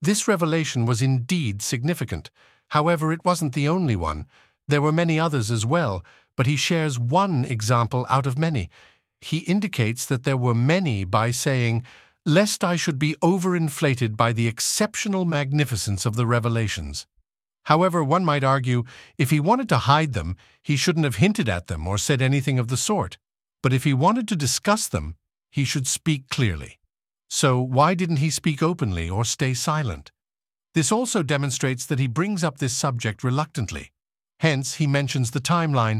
This revelation was indeed significant. However, it wasn't the only one. There were many others as well, but he shares one example out of many. He indicates that there were many by saying, "Lest I should be overinflated by the exceptional magnificence of the revelations." However, one might argue, if he wanted to hide them, he shouldn't have hinted at them or said anything of the sort. But if he wanted to discuss them, he should speak clearly. So why didn't he speak openly or stay silent? This also demonstrates that he brings up this subject reluctantly. Hence, he mentions the timeline,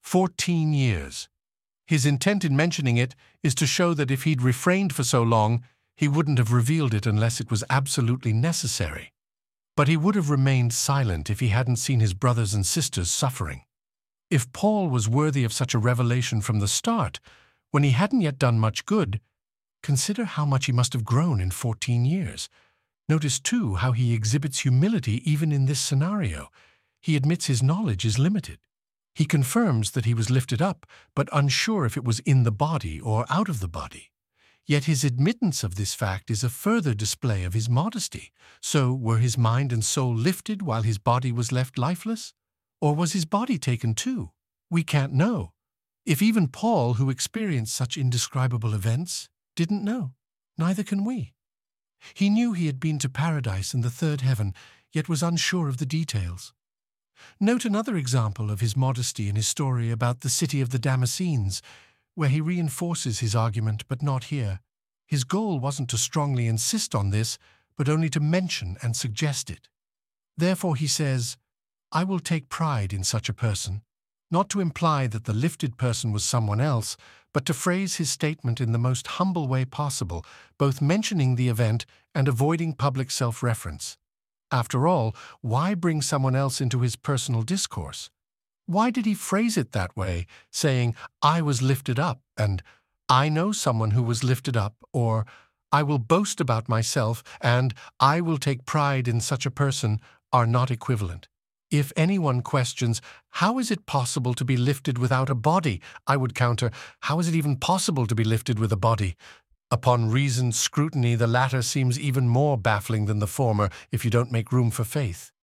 14 years. His intent in mentioning it is to show that if he'd refrained for so long, he wouldn't have revealed it unless it was absolutely necessary. But he would have remained silent if he hadn't seen his brothers and sisters suffering. If Paul was worthy of such a revelation from the start, when he hadn't yet done much good, consider how much he must have grown in 14 years. Notice, too, how he exhibits humility even in this scenario. He admits his knowledge is limited. He confirms that he was lifted up, but unsure if it was in the body or out of the body. Yet his admittance of this fact is a further display of his modesty. So, were his mind and soul lifted while his body was left lifeless? Or was his body taken too? We can't know. If even Paul, who experienced such indescribable events, didn't know, neither can we. He knew he had been to paradise and the third heaven, yet was unsure of the details. Note another example of his modesty in his story about the city of the Damascenes, where he reinforces his argument, but not here. His goal wasn't to strongly insist on this, but only to mention and suggest it. Therefore he says, "I will take pride in such a person," not to imply that the lifted person was someone else, but to phrase his statement in the most humble way possible, both mentioning the event and avoiding public self-reference. After all, why bring someone else into his personal discourse? Why did he phrase it that way, saying, "I was lifted up," and "I know someone who was lifted up," or "I will boast about myself," and "I will take pride in such a person," are not equivalent? If anyone questions, how is it possible to be lifted without a body? I would counter, how is it even possible to be lifted with a body? Upon reasoned scrutiny, the latter seems even more baffling than the former if you don't make room for faith.